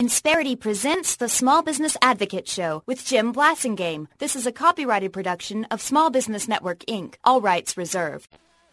Insperity presents the Small Business Advocate Show with Jim Blasingame. This is a copyrighted production of Small Business Network, Inc., all rights reserved.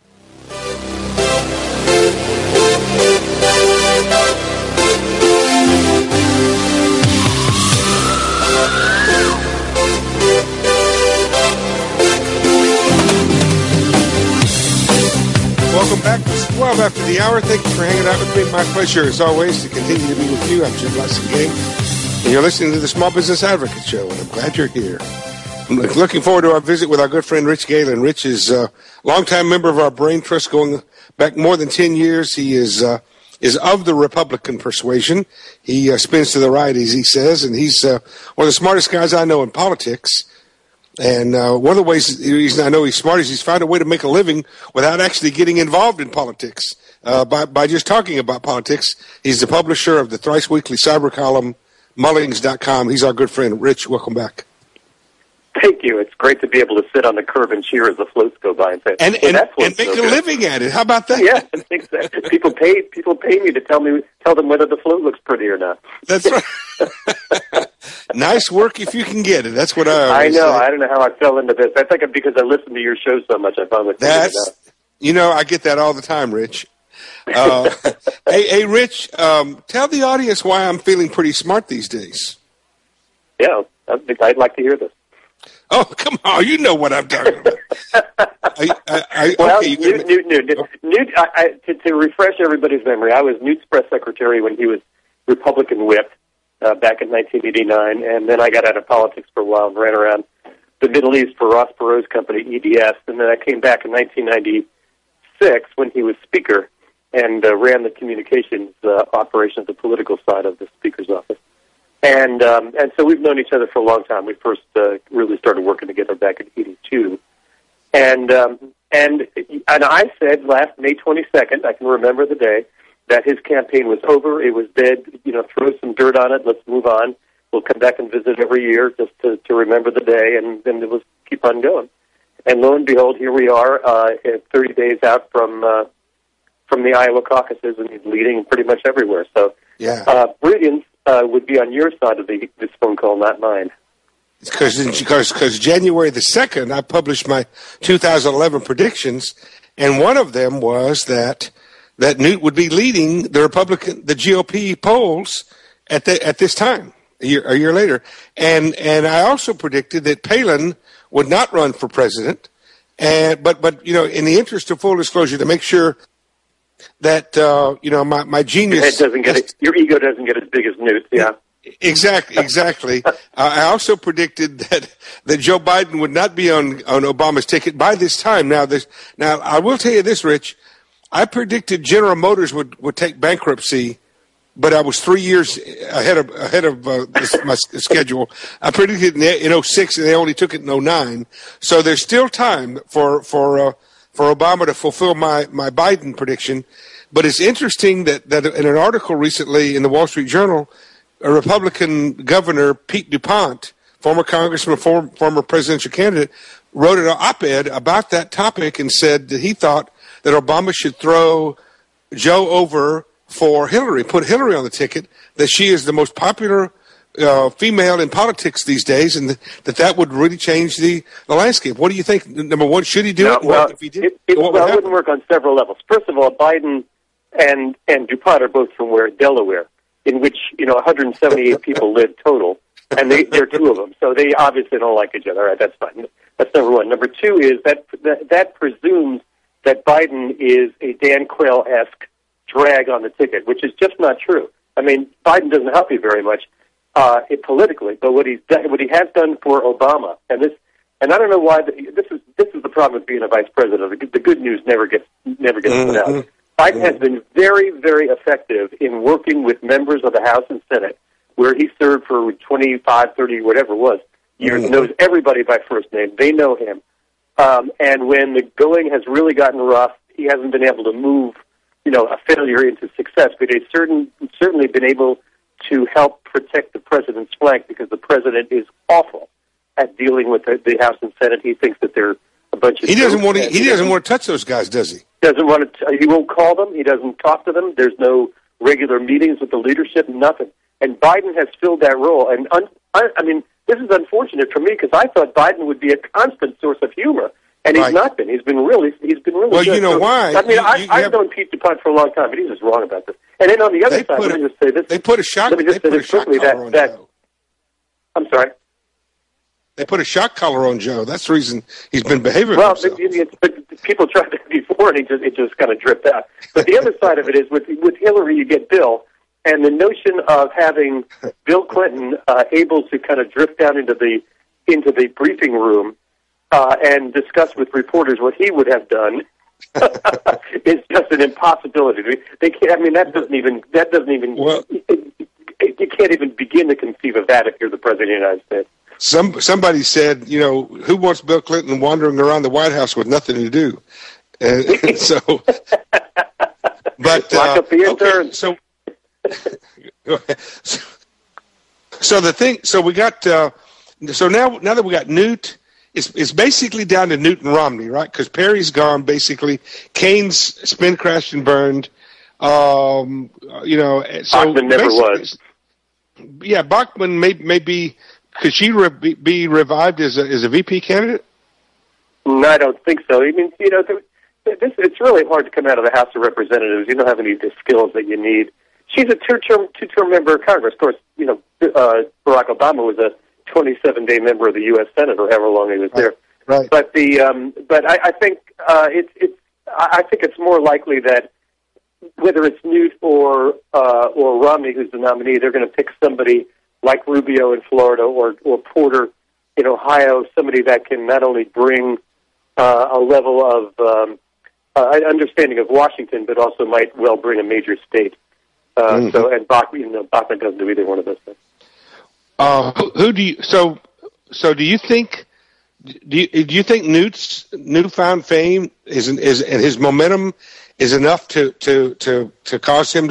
Welcome back. It's 12 after the hour. Thank you for hanging out with me. My pleasure, as always, to continue to be with you. I'm Jim Blasingame, and you're listening to the Small Business Advocate Show, and I'm glad you're here. I'm looking forward to our visit with our good friend Rich Galen. Rich is a longtime member of our Brain Trust going back more than 10 years. He is of the Republican persuasion. He spins to the right, as he says, and he's one of the smartest guys I know in politics. And one of the reasons I know he's smart is he's found a way to make a living without actually getting involved in politics by just talking about politics. He's the publisher of the thrice-weekly cyber column, Mullings.com. He's our good friend. Rich, welcome back. Thank you. It's great to be able to sit on the curb and cheer as the floats go by and say, and make a living at it. How about that? Yeah, exactly. People pay me to tell them whether the float looks pretty or not. That's right. Nice work if you can get it. That's what I always say. I don't know how I fell into this. I think because I listen to your show so much, I finally figured it out. I get that all the time, Rich. Hey, Rich, tell the audience why I'm feeling pretty smart these days. Yeah, I'd like to hear this. Oh, come on. You know what I'm talking about. Newt, to refresh everybody's memory, I was Newt's press secretary when he was Republican whip back in 1989, and then I got out of politics for a while and ran around the Middle East for Ross Perot's company, EDS, and then I came back in 1996 when he was speaker and ran the communications operation of the political side of the speaker's office. And so we've known each other for a long time. We first really started working together back in '82, and I said last May 22nd, I can remember the day, that his campaign was over. It was dead. Throw some dirt on it. Let's move on. We'll come back and visit every year just to remember the day, and then it was keep on going. And lo and behold, here we are, 30 days out from the Iowa caucuses, and he's leading pretty much everywhere. So, brilliance would be on your side of this phone call, not mine. Because January the 2nd, I published my 2011 predictions, and one of them was that Newt would be leading the GOP polls at this time, a year later, and I also predicted that Palin would not run for president, but in the interest of full disclosure, to make sure that my genius your ego doesn't get as big as Newt, yeah. Exactly. I also predicted that Joe Biden would not be on Obama's ticket by this time. Now I will tell you this, Rich. I predicted General Motors would take bankruptcy, but I was 3 years ahead of my schedule. I predicted in 2006, and they only took it in 2009. So there's still time for Obama to fulfill my Biden prediction. But it's interesting that in an article recently in the Wall Street Journal, a Republican governor, Pete DuPont, former congressman, former presidential candidate, wrote an op-ed about that topic and said that he thought that Obama should throw Joe over for Hillary, put Hillary on the ticket, that she is the most popular female in politics these days, and that would really change the landscape. What do you think? Number one, should he do it? Well, if he did, it wouldn't work on several levels. First of all, Biden and DuPont are both from Delaware, in which 178 people live total, and they're two of them. So they obviously don't like each other. All right, that's fine. That's number one. Number two is that presumes that Biden is a Dan Quayle-esque drag on the ticket, which is just not true. I mean, Biden doesn't help you very much politically, but what he has done for Obama, and I don't know why this is the problem with being a vice president. The good news never gets put out. Biden has been very, very effective in working with members of the House and Senate, where he served for 25, 30, whatever it was, years, knows everybody by first name. They know him. And when the going has really gotten rough, he hasn't been able to move, a failure into success. But he's certainly been able to help protect the president's flank, because the president is awful at dealing with the House and Senate. He thinks that they're a bunch of. He doesn't want to touch those guys, does he? Doesn't want to. He won't call them. He doesn't talk to them. There's no regular meetings with the leadership. Nothing. and Biden has filled that role. And I mean, this is unfortunate for me because I thought Biden would be a constant source of humor, and he's not been. He's been really well, good. You know why? I mean, I've known Pete DuPont for a long time, but he's just wrong about this. And then on the other side, let me just say this. They put a shock. Let me just say this quickly. I'm sorry. They put a shock collar on Joe. That's the reason he's been behaving himself. But people tried that before, and it just kind of dripped out. But the other side of it is with Hillary, you get Bill, and the notion of having Bill Clinton able to kind of drift down into the briefing room and discuss with reporters what he would have done is just an impossibility. They can't. I mean, that doesn't even. Well, you can't even begin to conceive of that if you're the president of the United States. Somebody said, who wants Bill Clinton wandering around the WhiteUse with nothing to do? And so, but lock up the interns. So the thing. So we got. So now that we got Newt, it's basically down to Newt and Romney, right? Because Perry's gone. Basically, Kane's spin crashed and burned. So Bachmann never was. Yeah, Bachmann may be. Could she be revived as a VP candidate? No, I don't think so. I mean, it's really hard to come out of the House of Representatives. You don't have any of the skills that you need. She's a two-term member of Congress. Of course, Barack Obama was a 27-day member of the U.S. Senate, or however long he was there. Right. But I think it's more likely that whether it's Newt or Romney, who's the nominee, they're going to pick somebody like Rubio in Florida or Porter in Ohio, somebody that can not only bring a level of understanding of Washington, but also might well bring a major state. And Bachmann doesn't do either one of those things. Who do you? So do you think? Do you think Newt's newfound fame and his momentum is enough to cause him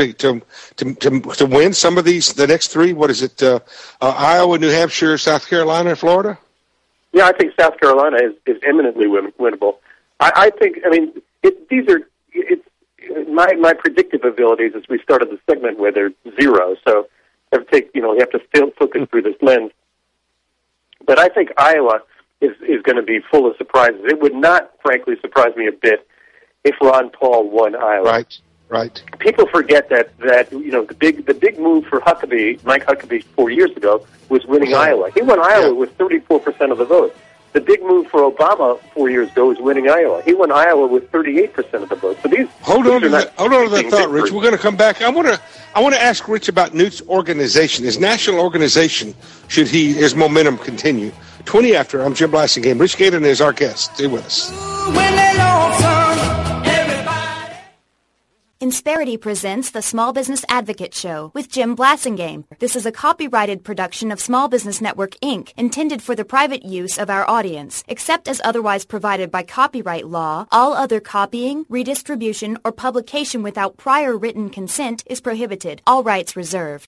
to win some of the next three? What is it? Iowa, New Hampshire, South Carolina, and Florida? Yeah, I think South Carolina is eminently winnable. I think. I mean, it's my predictive abilities as we started the segment with are zero. So you have to still focus through this lens. But I think Iowa is going to be full of surprises. It would not, frankly, surprise me a bit if Ron Paul won Iowa. Right. People forget that the big move for Mike Huckabee 4 years ago was winning Iowa. He won Iowa with 34% of the vote. The big move for Obama 4 years ago was winning Iowa. He won Iowa with 38% of the vote. So hold on to that thought, Rich. We're going to come back. I want to ask Rich about Newt's organization. His national organization, should his momentum continue? 20 after. I'm Jim Blasingame. Rich Gaten is our guest. Stay with us. Insperity presents the Small Business Advocate Show with Jim Blasingame. This is a copyrighted production of Small Business Network, Inc., intended for the private use of our audience. Except as otherwise provided by copyright law, all other copying, redistribution, or publication without prior written consent is prohibited. All rights reserved.